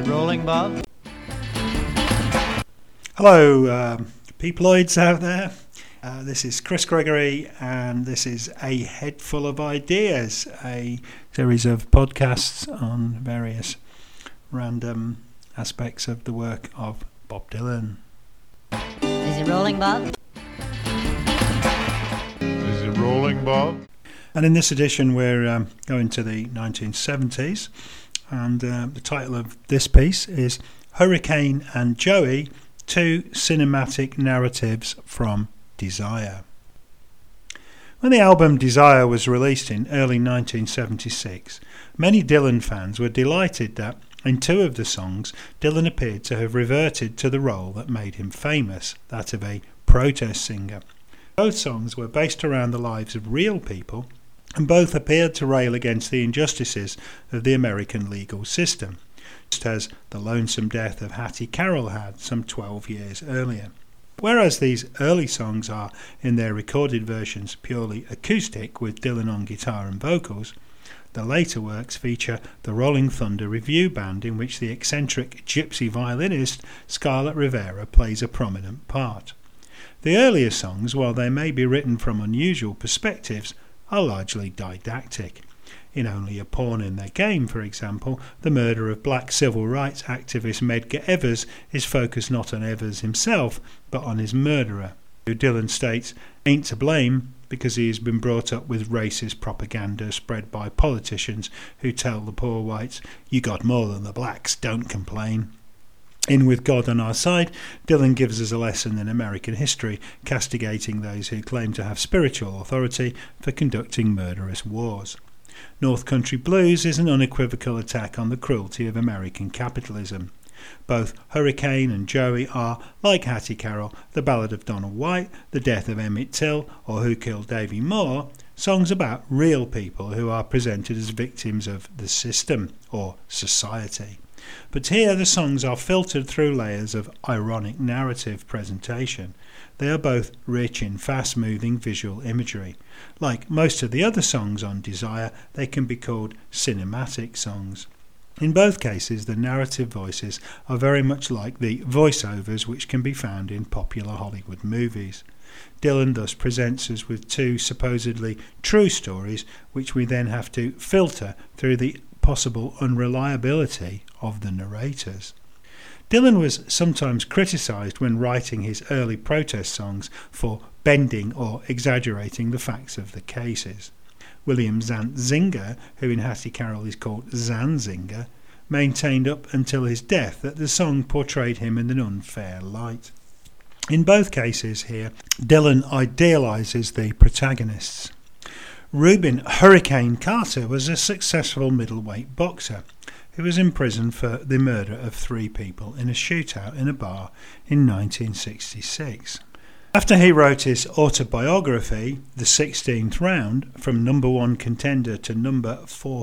it rolling, Bob? Hello, peopleoids out there. This is Chris Gregory, and this is A Head Full of Ideas, a series of podcasts on various random aspects of the work of Bob Dylan. Is it rolling, Bob? Is it rolling, Bob? And in this edition, we're going to the 1970s, and the title of this piece is Hurricane and Joey, Two Cinematic Narratives from Desire. When the album Desire was released in early 1976, many Dylan fans were delighted that in two of the songs, Dylan appeared to have reverted to the role that made him famous, that of a protest singer. Both songs were based around the lives of real people, and both appeared to rail against the injustices of the American legal system, just as The Lonesome Death of Hattie Carroll had some 12 years earlier. Whereas these early songs are, in their recorded versions, purely acoustic with Dylan on guitar and vocals, the later works feature the Rolling Thunder Revue Band, in which the eccentric gypsy violinist Scarlett Rivera plays a prominent part. The earlier songs, while they may be written from unusual perspectives, are largely didactic. In Only a Pawn in Their Game, for example, the murder of black civil rights activist Medgar Evers is focused not on Evers himself, but on his murderer, who Dylan states ain't to blame because he has been brought up with racist propaganda spread by politicians who tell the poor whites, "You got more than the blacks, don't complain." In With God on Our Side, Dylan gives us a lesson in American history, castigating those who claim to have spiritual authority for conducting murderous wars. North Country Blues is an unequivocal attack on the cruelty of American capitalism. Both Hurricane and Joey are, like Hattie Carroll, The Ballad of Donald White, The Death of Emmett Till, or Who Killed Davy Moore, songs about real people who are presented as victims of the system, or society. But here the songs are filtered through layers of ironic narrative presentation. They are both rich in fast-moving visual imagery. Like most of the other songs on Desire, they can be called cinematic songs. In both cases, the narrative voices are very much like the voiceovers which can be found in popular Hollywood movies. Dylan thus presents us with two supposedly true stories, which we then have to filter through the possible unreliability of the narrators. Dylan was sometimes criticised when writing his early protest songs for bending or exaggerating the facts of the cases. William Zantzinger, who in Hattie Carroll is called Zanzinger, maintained up until his death that the song portrayed him in an unfair light. In both cases here, Dylan idealises the protagonists. Rubin Hurricane Carter was a successful middleweight boxer who was imprisoned for the murder of 3 people in a shootout in a bar in 1966. After he wrote his autobiography, The 16th Round, from number 1 contender to number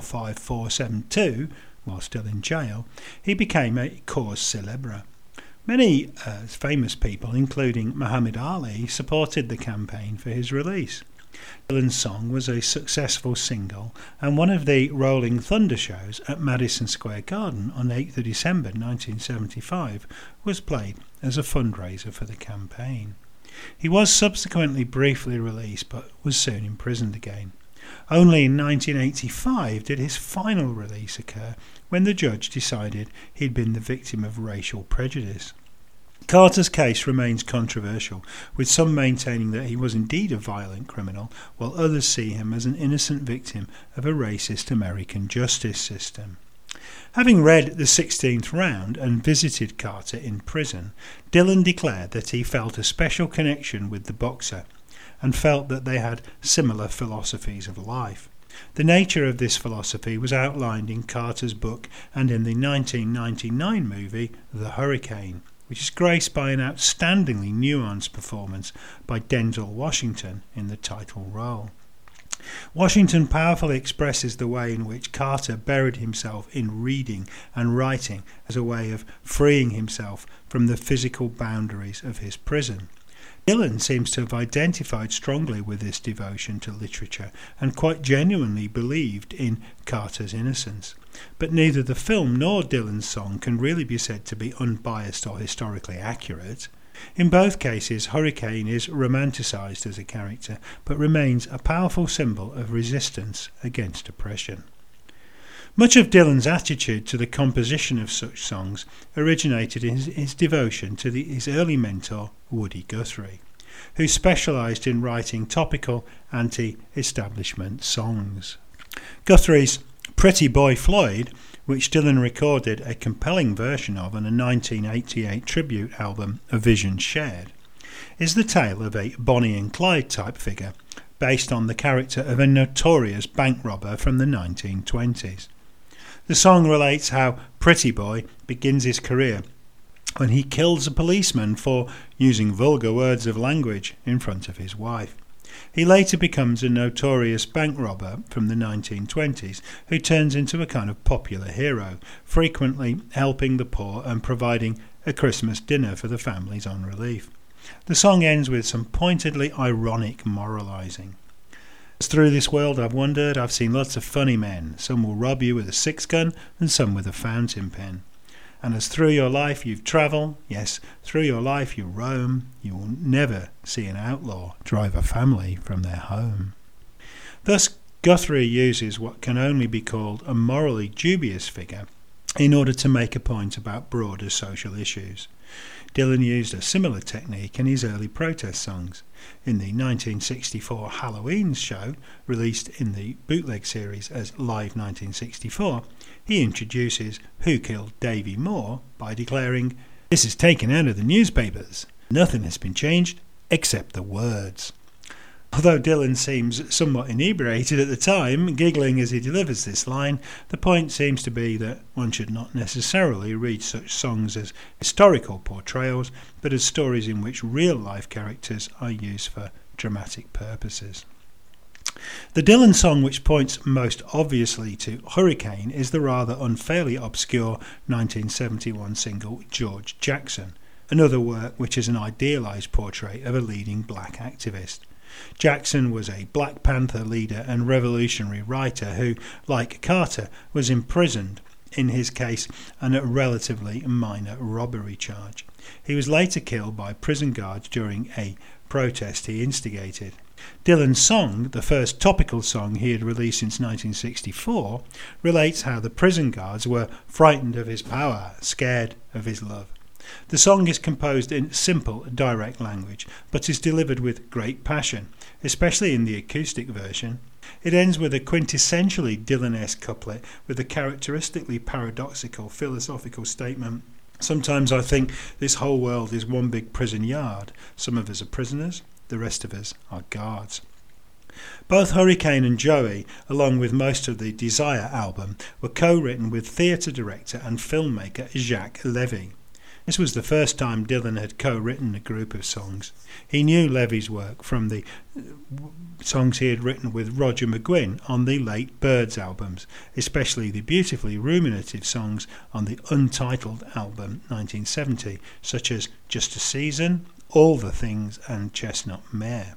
45472, while still in jail, he became a cause célèbre. Many famous people, including Muhammad Ali, supported the campaign for his release. Dylan's song was a successful single and one of the Rolling Thunder shows at Madison Square Garden on 8th of December 1975 was played as a fundraiser for the campaign. He was subsequently briefly released but was soon imprisoned again. Only in 1985 did his final release occur, when the judge decided he'd been the victim of racial prejudice. Carter's case remains controversial, with some maintaining that he was indeed a violent criminal, while others see him as an innocent victim of a racist American justice system. Having read The 16th Round and visited Carter in prison, Dylan declared that he felt a special connection with the boxer and felt that they had similar philosophies of life. The nature of this philosophy was outlined in Carter's book and in the 1999 movie The Hurricane, which is graced by an outstandingly nuanced performance by Denzel Washington in the title role. Washington powerfully expresses the way in which Carter buried himself in reading and writing as a way of freeing himself from the physical boundaries of his prison. Dylan seems to have identified strongly with this devotion to literature and quite genuinely believed in Carter's innocence. but neither the film nor Dylan's song can really be said to be unbiased or historically accurate. In both cases, Hurricane is romanticised as a character, but remains a powerful symbol of resistance against oppression. Much of Dylan's attitude to the composition of such songs originated in his devotion to his early mentor, Woody Guthrie, who specialised in writing topical anti-establishment songs. Guthrie's Pretty Boy Floyd, which Dylan recorded a compelling version of on a 1988 tribute album, A Vision Shared, is the tale of a Bonnie and Clyde type figure based on the character of a notorious bank robber from the 1920s. The song relates how Pretty Boy begins his career when he kills a policeman for using vulgar words of language in front of his wife. He later becomes a notorious bank robber from the 1920s who turns into a kind of popular hero, frequently helping the poor and providing a Christmas dinner for the families on relief. The song ends with some pointedly ironic moralising. As through this world I've wandered, I've seen lots of funny men. Some will rob you with a six-gun and some with a fountain pen. And as through your life you've travelled, yes, through your life you roam, you will never see an outlaw drive a family from their home. Thus, Guthrie uses what can only be called a morally dubious figure in order to make a point about broader social issues. Dylan used a similar technique in his early protest songs. In the 1964 Halloween show, released in the bootleg series as Live 1964, he introduces Who Killed Davy Moore by declaring, "This is taken out of the newspapers. Nothing has been changed except the words." Although Dylan seems somewhat inebriated at the time, giggling as he delivers this line, the point seems to be that one should not necessarily read such songs as historical portrayals, but as stories in which real-life characters are used for dramatic purposes. The Dylan song which points most obviously to Hurricane is the rather unfairly obscure 1971 single George Jackson, another work which is an idealised portrait of a leading black activist. Jackson was a Black Panther leader and revolutionary writer who, like Carter, was imprisoned, in his case on a relatively minor robbery charge. He was later killed by prison guards during a protest he instigated. Dylan's song, the first topical song he had released since 1964, relates how the prison guards were frightened of his power, scared of his love. The song is composed in simple, direct language, but is delivered with great passion, especially in the acoustic version. It ends with a quintessentially Dylan-esque couplet with a characteristically paradoxical philosophical statement. Sometimes I think this whole world is one big prison yard. Some of us are prisoners, the rest of us are guards. Both Hurricane and Joey, along with most of the Desire album, were co-written with theatre director and filmmaker Jacques Levy. This was the first time Dylan had co-written a group of songs. He knew Levy's work from the songs he had written with Roger McGuinn on the late Byrds albums, especially the beautifully ruminative songs on the Untitled album 1970, such as Just a Season, All the Things and Chestnut Mare.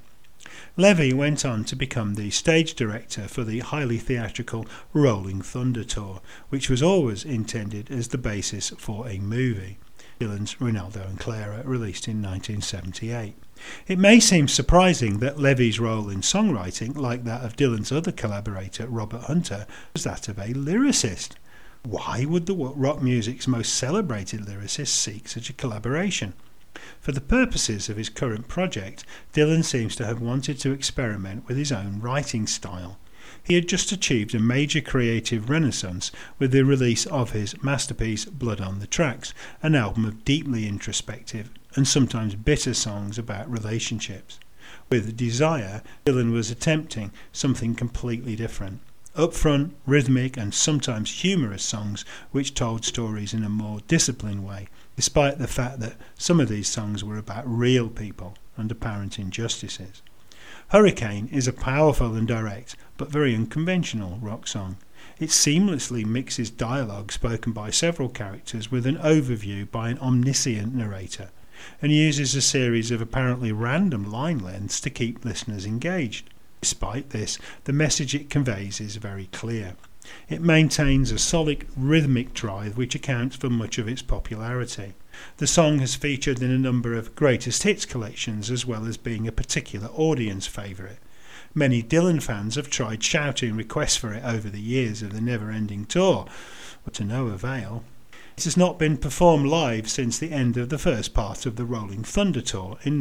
Levy went on to become the stage director for the highly theatrical Rolling Thunder Tour, which was always intended as the basis for a movie. Dylan's Rinaldo and Clara, released in 1978. It may seem surprising that Levy's role in songwriting, like that of Dylan's other collaborator Robert Hunter, was that of a lyricist. Why would the rock music's most celebrated lyricist seek such a collaboration? For the purposes of his current project, Dylan seems to have wanted to experiment with his own writing style. He had just achieved a major creative renaissance with the release of his masterpiece Blood on the Tracks, an album of deeply introspective and sometimes bitter songs about relationships. With Desire, Dylan was attempting something completely different. Upfront, rhythmic and sometimes humorous songs which told stories in a more disciplined way, despite the fact that some of these songs were about real people and apparent injustices. Hurricane is a powerful and direct, but very unconventional rock song. It seamlessly mixes dialogue spoken by several characters with an overview by an omniscient narrator, and uses a series of apparently random line lengths to keep listeners engaged. Despite this, the message it conveys is very clear. It maintains a solid rhythmic drive which accounts for much of its popularity. The song has featured in a number of greatest hits collections as well as being a particular audience favourite. Many Dylan fans have tried shouting requests for it over the years of the never-ending tour, but to no avail. It has not been performed live since the end of the first part of the Rolling Thunder Tour in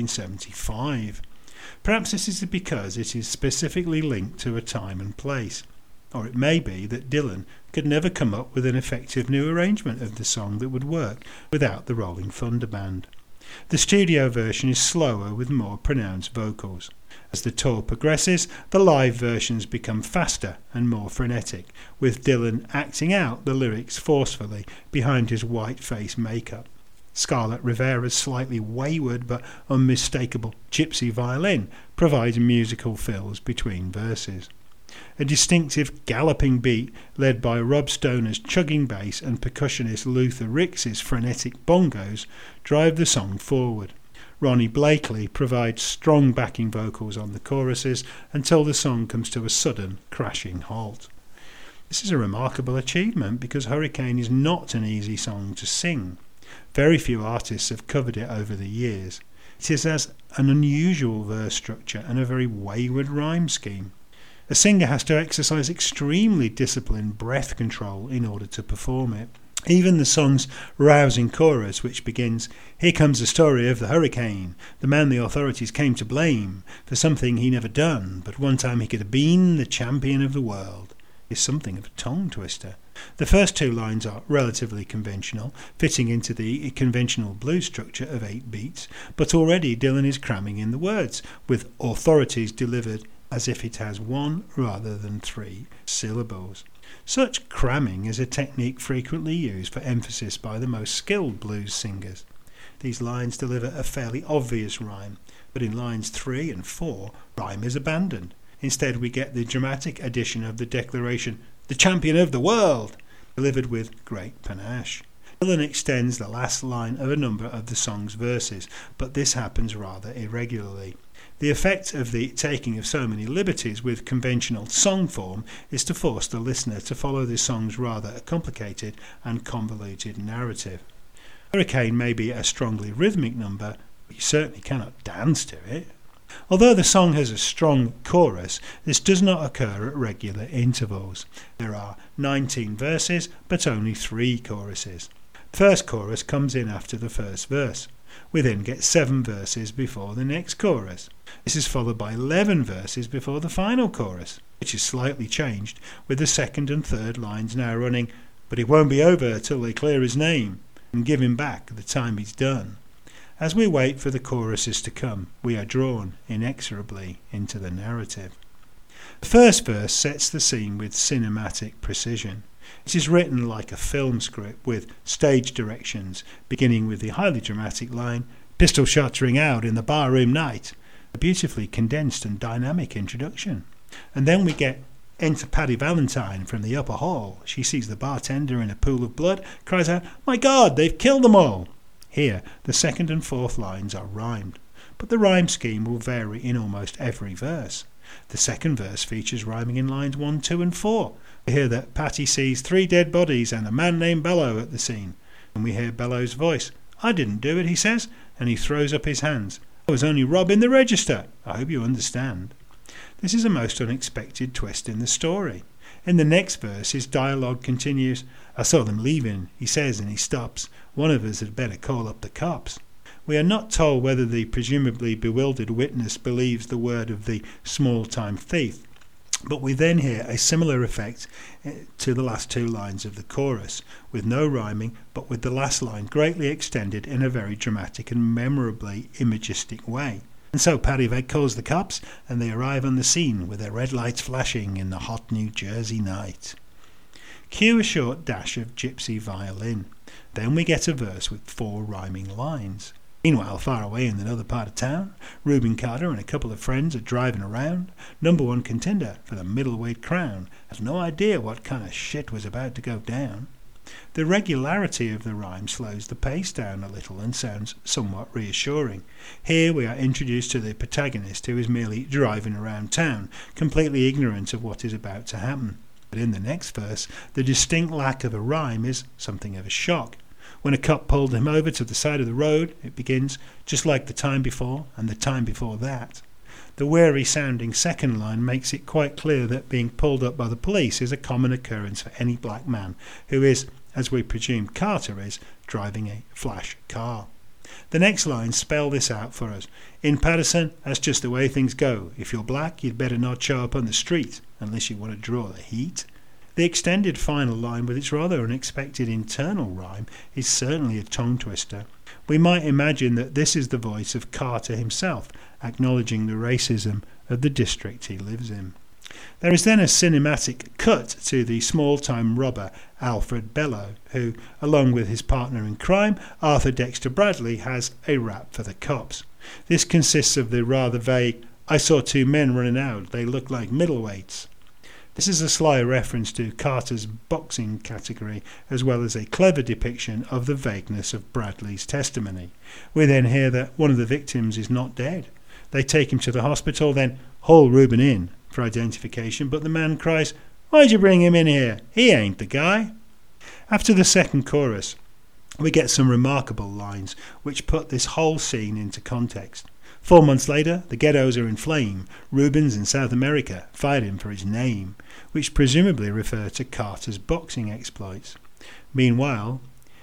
1975. Perhaps this is because it is specifically linked to a time and place. Or it may be that Dylan could never come up with an effective new arrangement of the song that would work without the Rolling Thunder Band. The studio version is slower with more pronounced vocals. As the tour progresses, the live versions become faster and more frenetic, with Dylan acting out the lyrics forcefully behind his white face makeup. Scarlett Rivera's slightly wayward but unmistakable gypsy violin provides musical fills between verses. A distinctive galloping beat led by Rob Stoner's chugging bass and percussionist Luther Ricks's frenetic bongos drive the song forward. Ronnie Blakely provides strong backing vocals on the choruses until the song comes to a sudden crashing halt. This is a remarkable achievement because Hurricane is not an easy song to sing. Very few artists have covered it over the years. It has an unusual verse structure and a very wayward rhyme scheme. A singer has to exercise extremely disciplined breath control in order to perform it. Even the song's rousing chorus, which begins, "Here comes the story of the hurricane, the man the authorities came to blame for something he never done, but one time he could have been the champion of the world," is something of a tongue twister. The first two lines are relatively conventional, fitting into the conventional blues structure of 8 beats, but already Dylan is cramming in the words, with authorities delivered as if it has 1 rather than 3 syllables. Such cramming is a technique frequently used for emphasis by the most skilled blues singers. These lines deliver a fairly obvious rhyme, but in lines 3 and 4, rhyme is abandoned. Instead, we get the dramatic addition of the declaration, "the champion of the world," delivered with great panache. Dylan extends the last line of a number of the song's verses, but this happens rather irregularly. The effect of the taking of so many liberties with conventional song form is to force the listener to follow the song's rather complicated and convoluted narrative. Hurricane may be a strongly rhythmic number, but you certainly cannot dance to it. Although the song has a strong chorus, this does not occur at regular intervals. There are 19 verses, but only 3 choruses. The first chorus comes in after the first verse. We then get 7 verses before the next chorus. This is followed by 11 verses before the final chorus, which is slightly changed, with the second and third lines now running, "But it won't be over till they clear his name and give him back the time he's done." As we wait for the choruses to come, we are drawn inexorably into the narrative. The first verse sets the scene with cinematic precision. It is written like a film script with stage directions, beginning with the highly dramatic line, "Pistol shots ring out in the barroom night," a beautifully condensed and dynamic introduction. And then we get enter Paddy Valentine from the upper hall. She sees the bartender in a pool of blood, cries out, "My God, they've killed them all!" Here, the second and fourth lines are rhymed, but the rhyme scheme will vary in almost every verse. The second verse features rhyming in lines 1, 2 and 4. We hear that Patty sees 3 dead bodies and a man named Bello at the scene. And we hear Bello's voice. "I didn't do it," he says, and he throws up his hands. "I was only robbing the register. I hope you understand." This is a most unexpected twist in the story. In the next verse, his dialogue continues. "I saw them leaving," he says, and he stops. "One of us had better call up the cops." We are not told whether the presumably bewildered witness believes the word of the small-time thief, but we then hear a similar effect to the last 2 lines of the chorus, with no rhyming, but with the last line greatly extended in a very dramatic and memorably imagistic way. And so Paddy calls the cops, and they arrive on the scene with their red lights flashing in the hot New Jersey night. Cue a short dash of gypsy violin. Then we get a verse with 4 rhyming lines. Meanwhile, far away in another part of town, Reuben Carter and a couple of friends are driving around. Number 1 contender for the middleweight crown has no idea what kind of shit was about to go down. The regularity of the rhyme slows the pace down a little and sounds somewhat reassuring. Here we are introduced to the protagonist, who is merely driving around town, completely ignorant of what is about to happen. But in the next verse, the distinct lack of a rhyme is something of a shock. When a cop pulled him over to the side of the road, it begins, just like the time before and the time before that. The weary-sounding second line makes it quite clear that being pulled up by the police is a common occurrence for any black man who is, as we presume Carter is, driving a flash car. The next lines spell this out for us. In Paterson, that's just the way things go. If you're black, you'd better not show up on the street, unless you want to draw the heat. The extended final line, with its rather unexpected internal rhyme, is certainly a tongue twister. We might imagine that this is the voice of Carter himself, acknowledging the racism of the district he lives in. There is then a cinematic cut to the small-time robber Alfred Bello, who, along with his partner in crime, Arthur Dexter Bradley, has a rap for the cops. This consists of the rather vague, "I saw two men running out, they looked like middleweights." This is a sly reference to Carter's boxing category, as well as a clever depiction of the vagueness of Bradley's testimony. We then hear that one of the victims is not dead. They take him to the hospital, then haul Reuben in for identification, but the man cries, "Why'd you bring him in here? He ain't the guy." After the second chorus, we get some remarkable lines which put this whole scene into context. 4 months later, the ghettos are in flame. Rubens in South America fired him for his name, which presumably refer to Carter's boxing exploits. Meanwhile,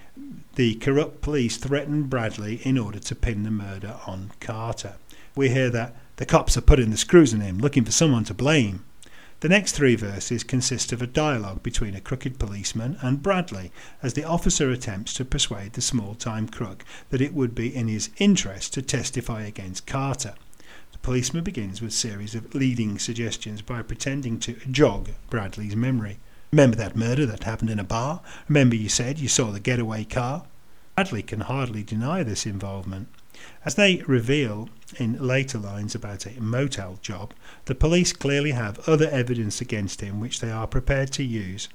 the corrupt police threaten Bradley in order to pin the murder on Carter. We hear that the cops are putting the screws on him, looking for someone to blame. The next three verses consist of a dialogue between a crooked policeman and Bradley, as the officer attempts to persuade the small-time crook that it would be in his interest to testify against Carter. The policeman begins with a series of leading suggestions by pretending to jog Bradley's memory. "Remember that murder that happened in a bar? Remember you said you saw the getaway car?" Bradley can hardly deny this involvement. As they reveal in later lines about a motel job, the police clearly have other evidence against him which they are prepared to use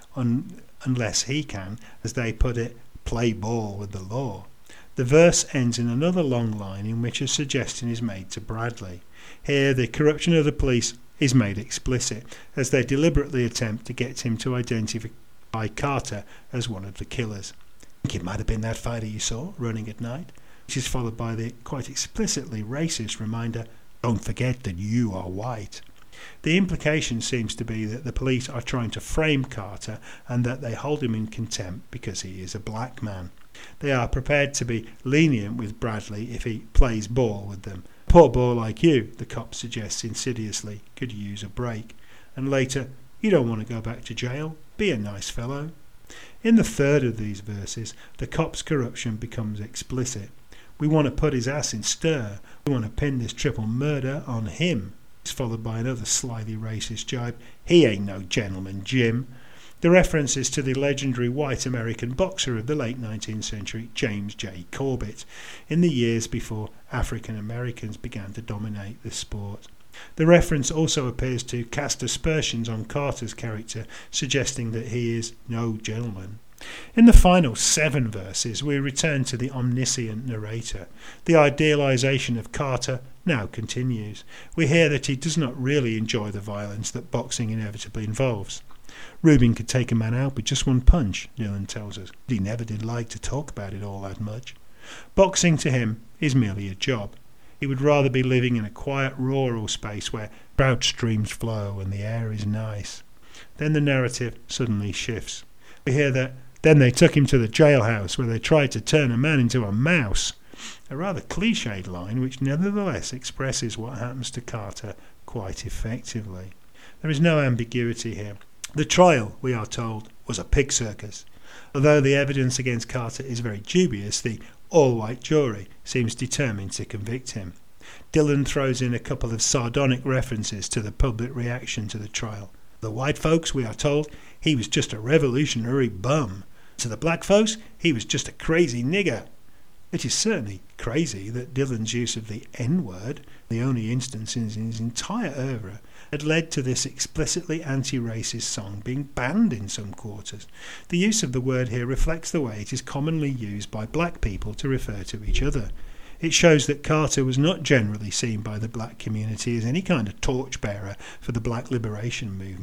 unless he can, as they put it, play ball with the law. The verse ends in another long line in which a suggestion is made to Bradley. Here the corruption of the police is made explicit, as they deliberately attempt to get him to identify Carter as one of the killers. "I think it might have been that fighter you saw running at night," which is followed by the quite explicitly racist reminder, "Don't forget that you are white." The implication seems to be that the police are trying to frame Carter and that they hold him in contempt because he is a black man. They are prepared to be lenient with Bradley if he plays ball with them. "A poor boy like you," the cop suggests insidiously, "could use a break." And later, "You don't want to go back to jail? Be a nice fellow." In the third of these verses, the cop's corruption becomes explicit. "We want to put his ass in stir. We want to pin this triple murder on him." It's followed by another slyly racist jibe, "He ain't no gentleman, Jim." The reference is to the legendary white American boxer of the late 19th century, James J. Corbett, in the years before African Americans began to dominate the sport. The reference also appears to cast aspersions on Carter's character, suggesting that he is no gentleman. In the final 7 verses, we return to the omniscient narrator. The idealization of Carter now continues. We hear that he does not really enjoy the violence that boxing inevitably involves. Reuben could take a man out with just one punch, Dillon tells us. He never did like to talk about it all that much. Boxing to him is merely a job. He would rather be living in a quiet rural space where trout streams flow and the air is nice. Then the narrative suddenly shifts. We hear that then they took him to the jailhouse where they tried to turn a man into a mouse. A rather cliched line which nevertheless expresses what happens to Carter quite effectively. There is no ambiguity here. The trial, we are told, was a pig circus. Although the evidence against Carter is very dubious, the all-white jury seems determined to convict him. Dillon throws in a couple of sardonic references to the public reaction to the trial. The white folks, we are told, he was just a revolutionary bum. To the black folks, he was just a crazy nigger. It is certainly crazy that Dillon's use of the N-word, the only instance in his entire oeuvre, had led to this explicitly anti-racist song being banned in some quarters. The use of the word here reflects the way it is commonly used by black people to refer to each other. It shows that Carter was not generally seen by the black community as any kind of torchbearer for the black liberation movement.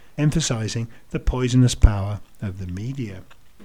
emphasising the poisonous power of the media.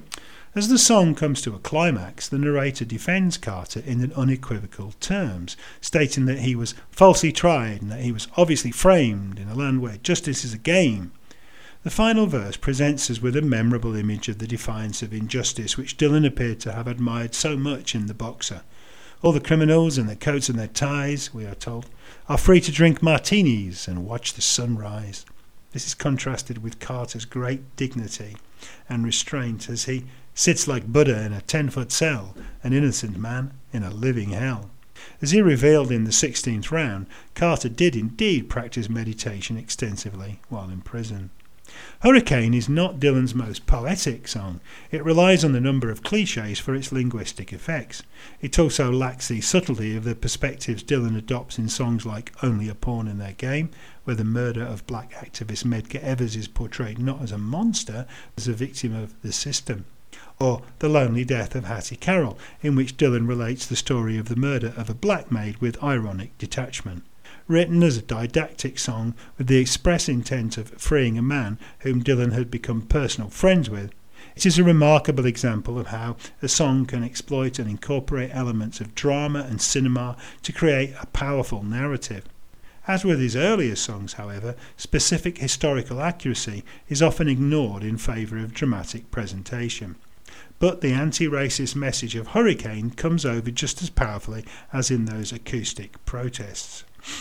As the song comes to a climax, the narrator defends Carter in unequivocal terms, stating that he was falsely tried and that he was obviously framed in a land where justice is a game. The final verse presents us with a memorable image of the defiance of injustice which Dylan appeared to have admired so much in The Boxer. All the criminals in their coats and their ties, we are told, are free to drink martinis and watch the sun rise. This is contrasted with Carter's great dignity and restraint as he sits like Buddha in a 10-foot cell, an innocent man in a living hell. As he revealed in the 16th round, Carter did indeed practice meditation extensively while in prison. Hurricane is not Dylan's most poetic song. It relies on a number of clichés for its linguistic effects. It also lacks the subtlety of the perspectives Dylan adopts in songs like Only a Pawn in Their Game, where the murder of black activist Medgar Evers is portrayed not as a monster, as a victim of the system, or The Lonely Death of Hattie Carroll, in which Dylan relates the story of the murder of a black maid with ironic detachment. Written as a didactic song with the express intent of freeing a man whom Dylan had become personal friends with, it is a remarkable example of how a song can exploit and incorporate elements of drama and cinema to create a powerful narrative. As with his earlier songs, however, specific historical accuracy is often ignored in favour of dramatic presentation. But the anti-racist message of Hurricane comes over just as powerfully as in those acoustic protests.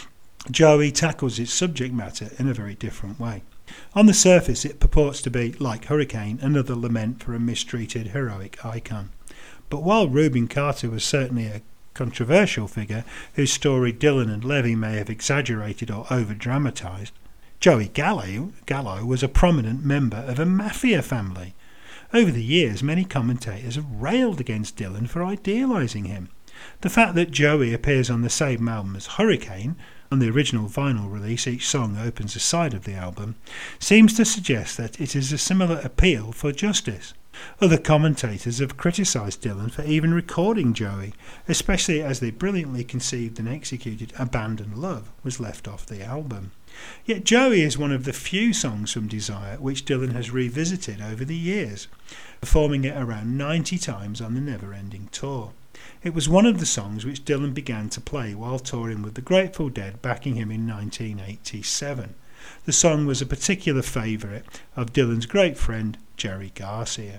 Joey tackles its subject matter in a very different way. On the surface, it purports to be, like Hurricane, another lament for a mistreated heroic icon. But while Rubin Carter was certainly a controversial figure whose story Dylan and Levy may have exaggerated or over-dramatised, Joey Gallo was a prominent member of a mafia family. Over the years, many commentators have railed against Dylan for idealising him. The fact that Joey appears on the same album as Hurricane, on the original vinyl release each song opens a side of the album, seems to suggest that it is a similar appeal for justice. Other commentators have criticised Dylan for even recording Joey, especially as the brilliantly conceived and executed Abandoned Love was left off the album. Yet Joey is one of the few songs from Desire which Dylan has revisited over the years, performing it around 90 times on the Never Ending Tour. It was one of the songs which Dylan began to play while touring with the Grateful Dead, backing him in 1987. The song was a particular favourite of Dylan's great friend Jerry Garcia.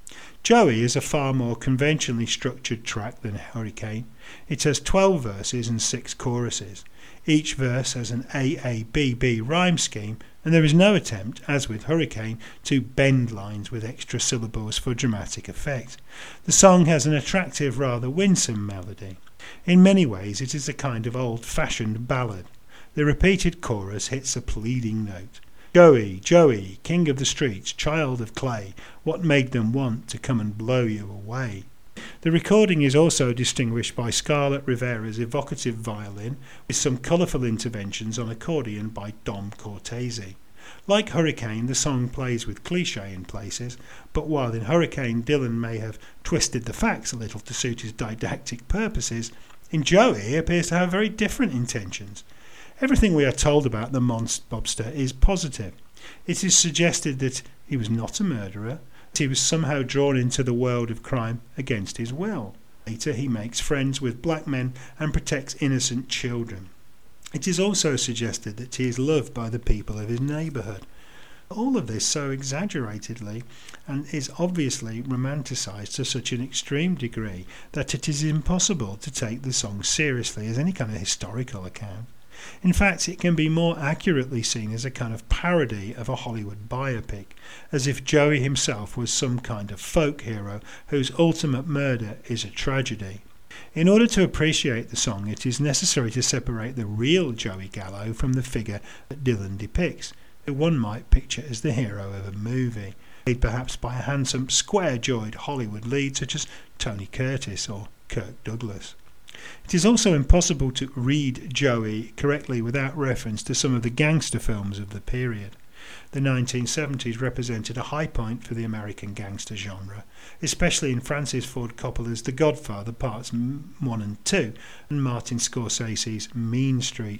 Joey is a far more conventionally structured track than Hurricane. It has 12 verses and 6 choruses. Each verse has an AABB rhyme scheme, and there is no attempt, as with Hurricane, to bend lines with extra syllables for dramatic effect. The song has an attractive, rather winsome melody. In many ways it is a kind of old-fashioned ballad. The repeated chorus hits a pleading note. Joey, Joey, king of the streets, child of clay, what made them want to come and blow you away? The recording is also distinguished by Scarlett Rivera's evocative violin, with some colourful interventions on accordion by Dom Cortese. Like Hurricane, the song plays with cliché in places, but while in Hurricane Dylan may have twisted the facts a little to suit his didactic purposes, in Joey he appears to have very different intentions. Everything we are told about the mobster is positive. It is suggested that he was not a murderer, that he was somehow drawn into the world of crime against his will. Later he makes friends with black men and protects innocent children. It is also suggested that he is loved by the people of his neighbourhood. All of this so exaggeratedly and is obviously romanticised to such an extreme degree that it is impossible to take the song seriously as any kind of historical account. In fact, it can be more accurately seen as a kind of parody of a Hollywood biopic, as if Joey himself was some kind of folk hero whose ultimate murder is a tragedy. In order to appreciate the song, it is necessary to separate the real Joey Gallo from the figure that Dylan depicts, who one might picture as the hero of a movie, played perhaps by a handsome, square-jawed Hollywood lead such as Tony Curtis or Kirk Douglas. It is also impossible to read Joey correctly without reference to some of the gangster films of the period. The 1970s represented a high point for the American gangster genre, especially in Francis Ford Coppola's The Godfather Parts 1 and 2 and Martin Scorsese's Mean Streets.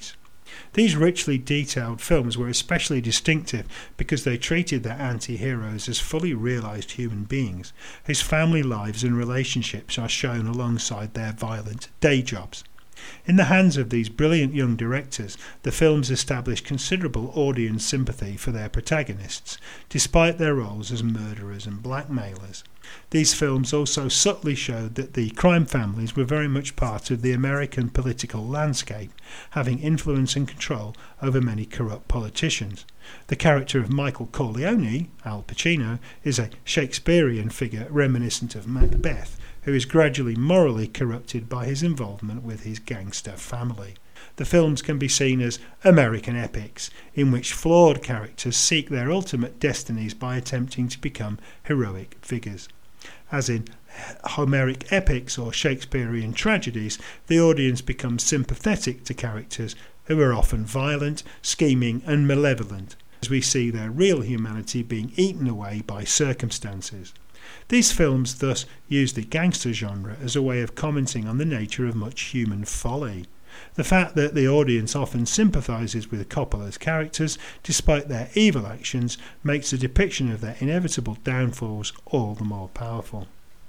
These richly detailed films were especially distinctive because they treated their anti-heroes as fully realised human beings whose family lives and relationships are shown alongside their violent day jobs. In the hands of these brilliant young directors, the films established considerable audience sympathy for their protagonists, despite their roles as murderers and blackmailers. These films also subtly showed that the crime families were very much part of the American political landscape, having influence and control over many corrupt politicians. The character of Michael Corleone, Al Pacino, is a Shakespearean figure reminiscent of Macbeth, who is gradually morally corrupted by his involvement with his gangster family. The films can be seen as American epics, in which flawed characters seek their ultimate destinies by attempting to become heroic figures. As in Homeric epics or Shakespearean tragedies, the audience becomes sympathetic to characters who are often violent, scheming and malevolent, as we see their real humanity being eaten away by circumstances. These films thus use the gangster genre as a way of commenting on the nature of much human folly. The fact that the audience often sympathises with Coppola's characters despite their evil actions makes the depiction of their inevitable downfalls all the more powerful.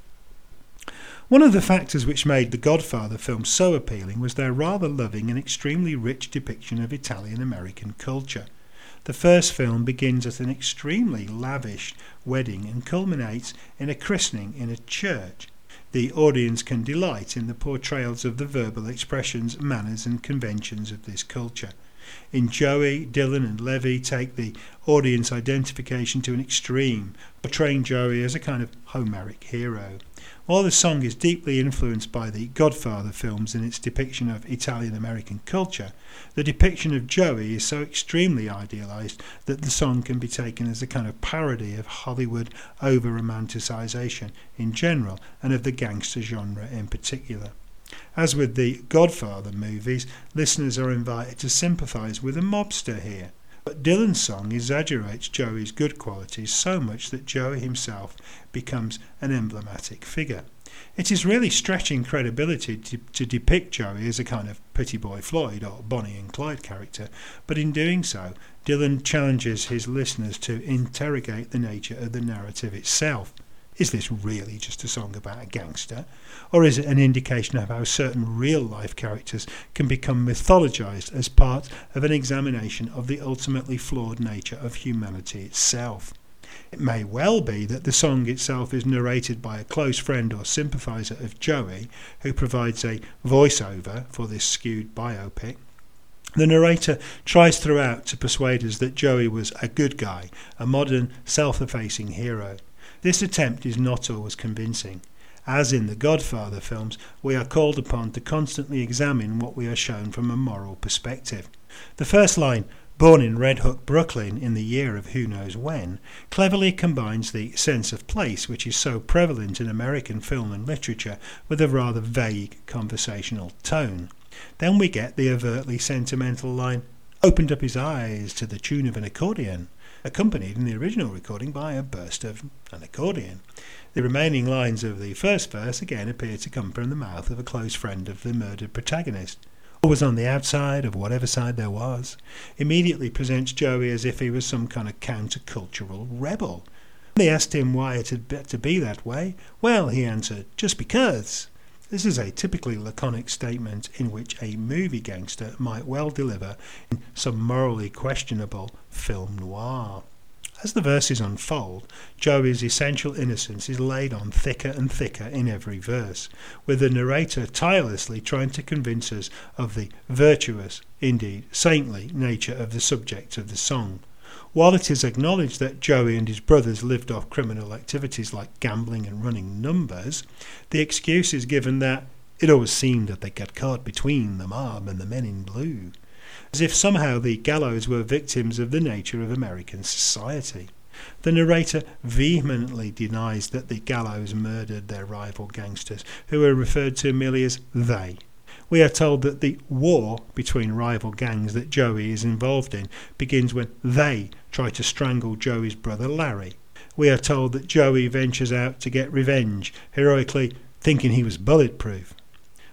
One of the factors which made the Godfather films so appealing was their rather loving and extremely rich depiction of Italian-American culture. The first film begins at an extremely lavish wedding and culminates in a christening in a church. The audience can delight in the portrayals of the verbal expressions, manners and conventions of this culture. In Joey, Dylan and Levy take the audience identification to an extreme, portraying Joey as a kind of Homeric hero. While the song is deeply influenced by the Godfather films in its depiction of Italian-American culture, the depiction of Joey is so extremely idealised that the song can be taken as a kind of parody of Hollywood over-romanticisation in general and of the gangster genre in particular. As with the Godfather movies, listeners are invited to sympathise with a mobster here. But Dylan's song exaggerates Joey's good qualities so much that Joey himself becomes an emblematic figure. It is really stretching credibility to depict Joey as a kind of Pretty Boy Floyd or Bonnie and Clyde character, but in doing so, Dylan challenges his listeners to interrogate the nature of the narrative itself. Is this really just a song about a gangster? Or is it an indication of how certain real-life characters can become mythologized as part of an examination of the ultimately flawed nature of humanity itself? It may well be that the song itself is narrated by a close friend or sympathizer of Joey, who provides a voiceover for this skewed biopic. The narrator tries throughout to persuade us that Joey was a good guy, a modern, self-effacing hero. This attempt is not always convincing. As in the Godfather films, we are called upon to constantly examine what we are shown from a moral perspective. The first line, "Born in Red Hook, Brooklyn, in the year of who knows when," cleverly combines the sense of place which is so prevalent in American film and literature with a rather vague conversational tone. Then we get the overtly sentimental line, "Opened up his eyes to the tune of an accordion," accompanied in the original recording by a burst of an accordion. The remaining lines of the first verse again appear to come from the mouth of a close friend of the murdered protagonist. "Always on the outside of whatever side there was," immediately presents Joey as if he was some kind of counter-cultural rebel. They asked him why it had to be that way. "Well," he answered, "just because." This is a typically laconic statement in which a movie gangster might well deliver in some morally questionable film noir. As the verses unfold, Joey's essential innocence is laid on thicker and thicker in every verse, with the narrator tirelessly trying to convince us of the virtuous, indeed saintly, nature of the subject of the song. While it is acknowledged that Joey and his brothers lived off criminal activities like gambling and running numbers, the excuse is given that it always seemed that they got caught between the mob and the men in blue, as if somehow the gallows were victims of the nature of American society. The narrator vehemently denies that the gallows murdered their rival gangsters, who are referred to merely as they. We are told that the war between rival gangs that Joey is involved in begins when they try to strangle Joey's brother Larry. We are told that Joey ventures out to get revenge, heroically thinking he was bulletproof.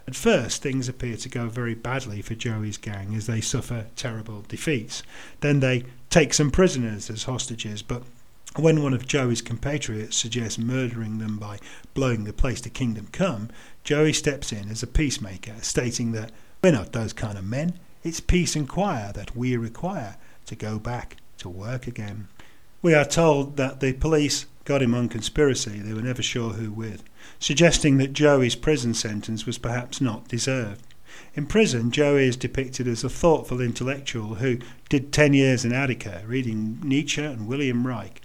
At first, things appear to go very badly for Joey's gang as they suffer terrible defeats. Then they take some prisoners as hostages, but when one of Joey's compatriots suggests murdering them by blowing the place to kingdom come, Joey steps in as a peacemaker, stating that we're not those kind of men. It's peace and quiet that we require to go back to work again. We are told that the police got him on conspiracy, they were never sure who with, suggesting that Joey's prison sentence was perhaps not deserved. In prison, Joey is depicted as a thoughtful intellectual who did 10 years in Attica, reading Nietzsche and William Reich.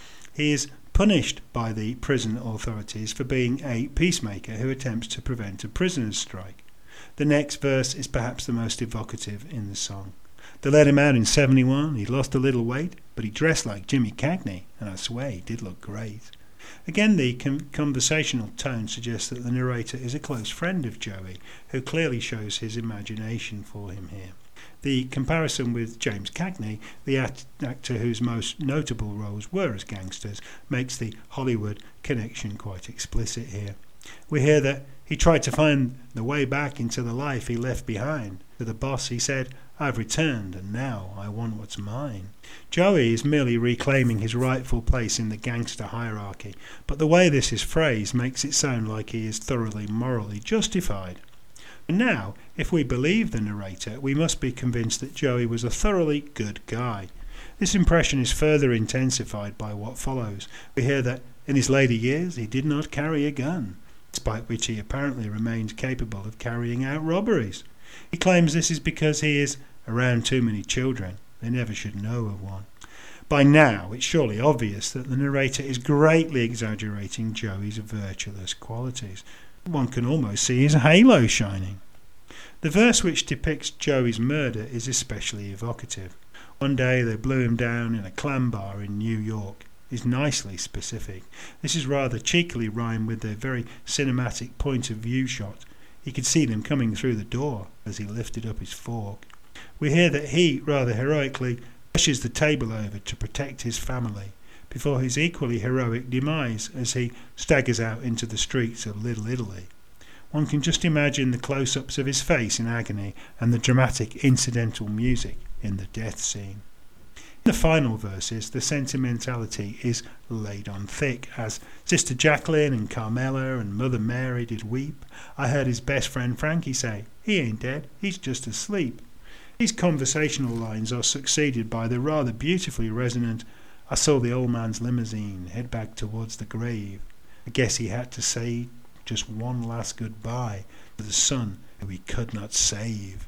He is punished by the prison authorities for being a peacemaker who attempts to prevent a prisoner's strike. The next verse is perhaps the most evocative in the song. They let him out in 71, he'd lost a little weight, but he dressed like Jimmy Cagney, and I swear he did look great. Again, the conversational tone suggests that the narrator is a close friend of Joey, who clearly shows his imagination for him here. The comparison with James Cagney, the actor whose most notable roles were as gangsters, makes the Hollywood connection quite explicit here. We hear that he tried to find the way back into the life he left behind. To the boss he said, "I've returned and now I want what's mine." Joey is merely reclaiming his rightful place in the gangster hierarchy, but the way this is phrased makes it sound like he is thoroughly morally justified. And now, if we believe the narrator, we must be convinced that Joey was a thoroughly good guy. This impression is further intensified by what follows. We hear that in his later years he did not carry a gun, despite which he apparently remained capable of carrying out robberies. He claims this is because he is around too many children. They never should know of one. By now, it's surely obvious that the narrator is greatly exaggerating Joey's virtuous qualities. One can almost see his halo shining. The verse which depicts Joey's murder is especially evocative. One day they blew him down in a clam bar in New York. Is nicely specific. This is rather cheekily rhymed with the very cinematic point of view shot. He could see them coming through the door as he lifted up his fork. We hear that he, rather heroically, pushes the table over to protect his family before his equally heroic demise as he staggers out into the streets of Little Italy. One can just imagine the close-ups of his face in agony and the dramatic incidental music in the death scene. In the final verses, the sentimentality is laid on thick, as Sister Jacqueline and Carmela and Mother Mary did weep. I heard his best friend Frankie say, "He ain't dead, he's just asleep." These conversational lines are succeeded by the rather beautifully resonant, "I saw the old man's limousine head back towards the grave. I guess he had to say just one last goodbye to the son who he could not save."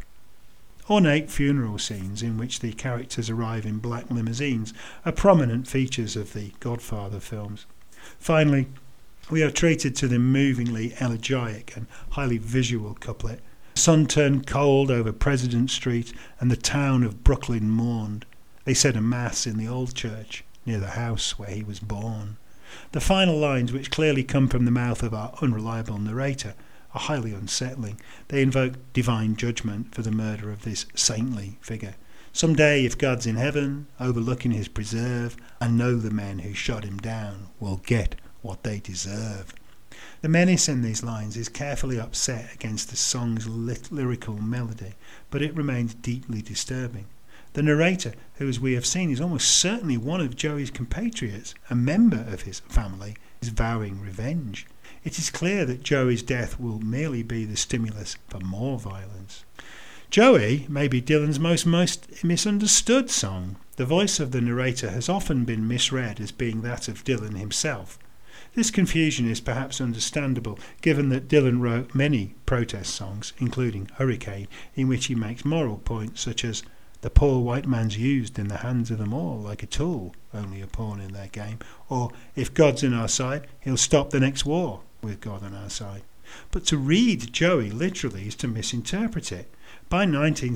Ornate funeral scenes in which the characters arrive in black limousines are prominent features of the Godfather films. Finally, we are treated to the movingly elegiac and highly visual couplet. The sun turned cold over President Street and the town of Brooklyn mourned. They said a mass in the old church near the house where he was born. The final lines, which clearly come from the mouth of our unreliable narrator, are highly unsettling. They invoke divine judgment for the murder of this saintly figure. Some day, if God's in heaven, overlooking his preserve, I know the men who shot him down will get what they deserve. The menace in these lines is carefully upset against the song's lyrical melody, but it remains deeply disturbing. The narrator, who as we have seen is almost certainly one of Joey's compatriots, a member of his family, is vowing revenge. It is clear that Joey's death will merely be the stimulus for more violence. Joey may be Dylan's most misunderstood song. The voice of the narrator has often been misread as being that of Dylan himself. This confusion is perhaps understandable, given that Dylan wrote many protest songs, including Hurricane, in which he makes moral points such as, "The poor white man's used in the hands of them all like a tool, only a pawn in their game," or "If God's on our side, he'll stop the next war with God on our side." But to read Joey literally is to misinterpret it. By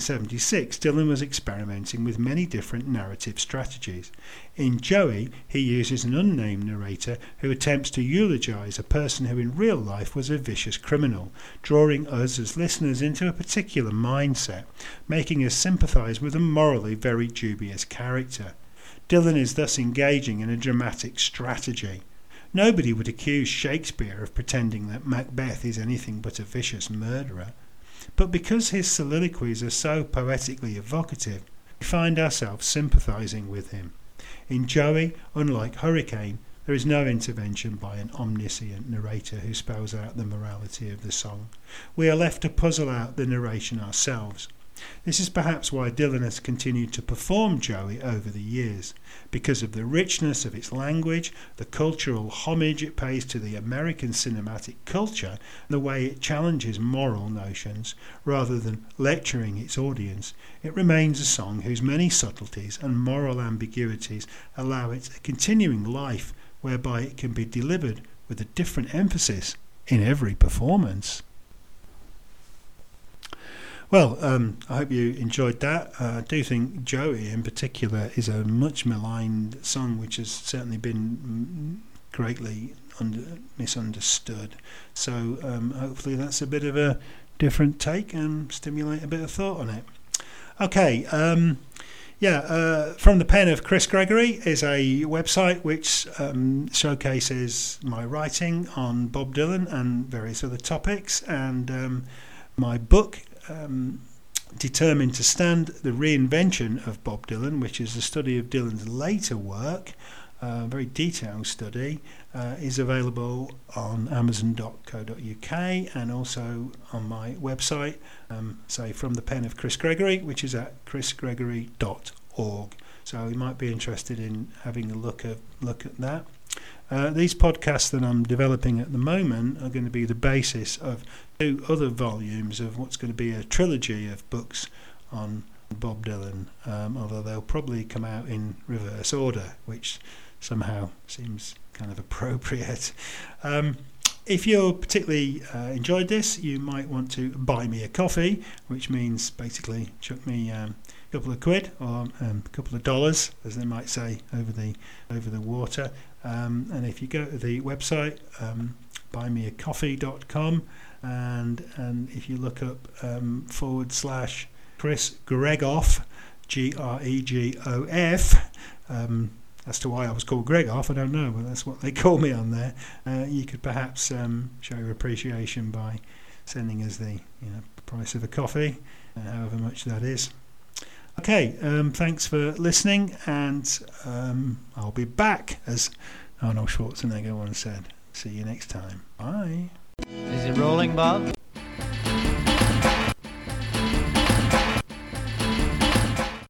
1976, Dylan was experimenting with many different narrative strategies. In Joey, he uses an unnamed narrator who attempts to eulogize a person who in real life was a vicious criminal, drawing us as listeners into a particular mindset, making us sympathize with a morally very dubious character. Dylan is thus engaging in a dramatic strategy. Nobody would accuse Shakespeare of pretending that Macbeth is anything but a vicious murderer. But because his soliloquies are so poetically evocative, we find ourselves sympathising with him. In Joey, unlike Hurricane, there is no intervention by an omniscient narrator who spells out the morality of the song. We are left to puzzle out the narration ourselves. This is perhaps why Dylan has continued to perform Joey over the years, because of the richness of its language, the cultural homage it pays to the American cinematic culture, and the way it challenges moral notions rather than lecturing its audience. It remains a song whose many subtleties and moral ambiguities allow it a continuing life whereby it can be delivered with a different emphasis in every performance. Well, I hope you enjoyed that. I do think Joey in particular is a much maligned song which has certainly been greatly misunderstood. So hopefully that's a bit of a different take and stimulate a bit of thought on it. Okay, From the Pen of Chris Gregory is a website which showcases my writing on Bob Dylan and various other topics, and my book, Determined to Stand, the Reinvention of Bob Dylan, which is a study of Dylan's later work, a very detailed study, is available on amazon.co.uk and also on my website, From the Pen of Chris Gregory, which is at chrisgregory.org. So you might be interested in having a look at that. These podcasts that I'm developing at the moment are going to be the basis of 2 other volumes of what's going to be a trilogy of books on Bob Dylan, although they'll probably come out in reverse order, which somehow seems kind of appropriate. If you particularly enjoyed this, you might want to buy me a coffee, which means basically chuck me a couple of quid or a couple of dollars, as they might say over the water. And if you go to the website, buymeacoffee.com, and if you look up /Chris Gregoff, Gregof, as to why I was called Gregoff, I don't know, but that's what they call me on there. You could perhaps show your appreciation by sending us the price of a coffee, however much that is. Okay, thanks for listening, and I'll be back, as Arnold Schwarzenegger once said. See you next time. Bye. Is it rolling, Bob?